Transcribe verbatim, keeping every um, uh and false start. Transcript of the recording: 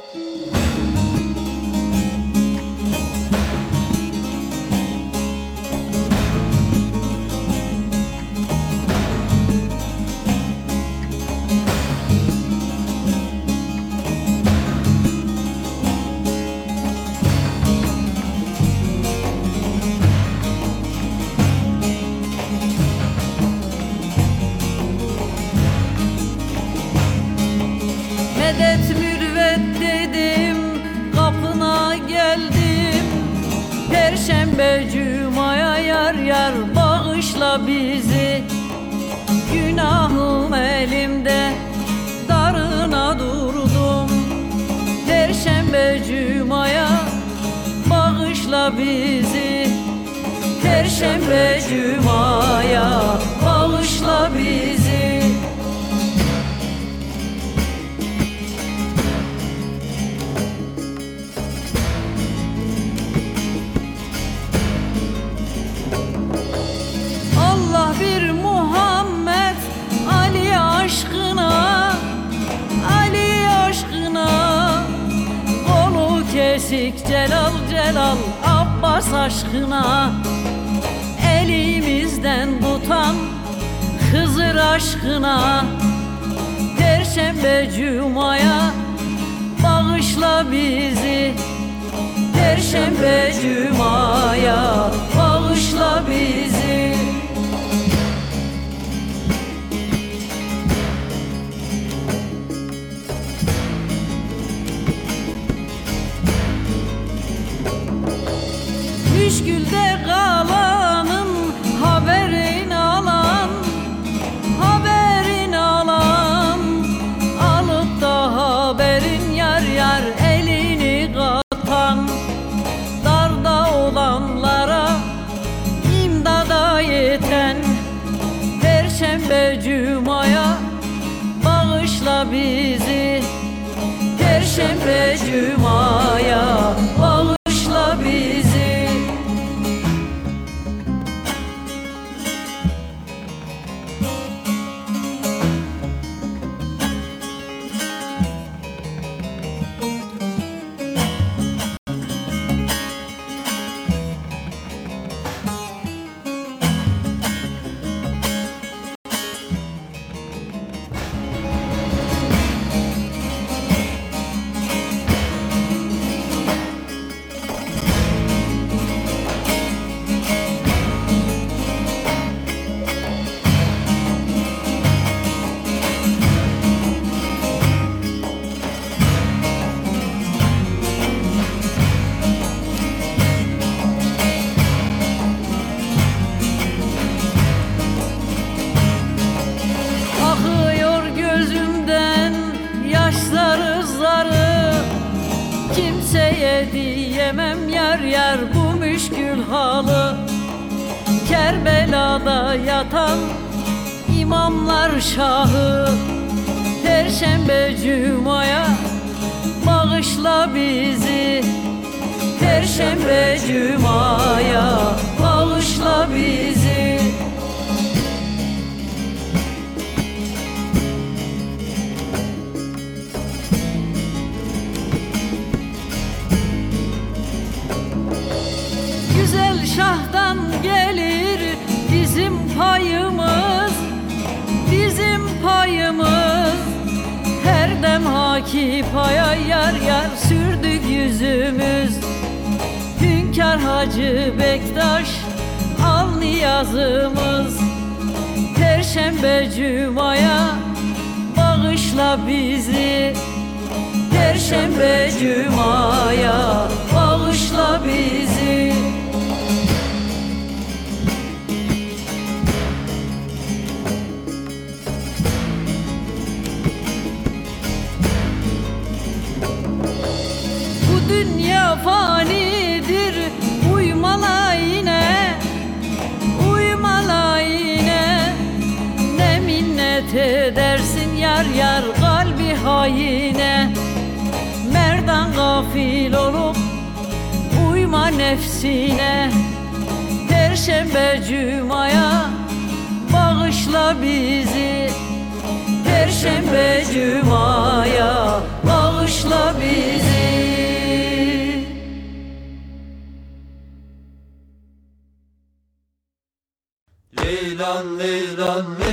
Medet mürvet dedim, kapına geldim. Perşembe cumaya yar yar bağışla bizi. Günahım elimde, darına durdum. Perşembe cumaya bağışla bizi. Perşembe cumaya bağışla bizi. Allah bir Muhammed Ali aşkına, Ali aşkına. Kolu kesik Celal Celal Abbas aşkına. Elimizden tutan Hızır aşkına. Perşembe cumaya bağışla bizi. Perşembe cumaya bağışla bizi. Müşkülde kalanın haberini alan, haberini alan. Alıp da haberin yar yar elini katan. Darda olanlara imdada yeten. Perşembe cumaya bağışla bizi. Perşembe cumaya bağışla bizi. Kimseye diyemem yar yar bu müşkül halı. Kerbela'da yatan imamlar şahı. Perşembe cumaya bağışla bizi. Perşembe cumaya bağışla bizi. Güzel şahtan gelir bizim payımız, bizim payımız. Her dem haki paya yar yar sürdük yüzümüz. Hünkâr Hacı Bektaş al niyazımız. Perşembe cumaya bağışla bizi. Perşembe cumaya bağışla bizi. Bu dünya fanidir, uyma layine, uyma layine. Ne minnet edersin yar yar kalbi haine. Merdan gafil olup uyma nefsine. Perşembe cumaya bağışla bizi. Perşembe cumaya bağışla bizi. Leylan leylan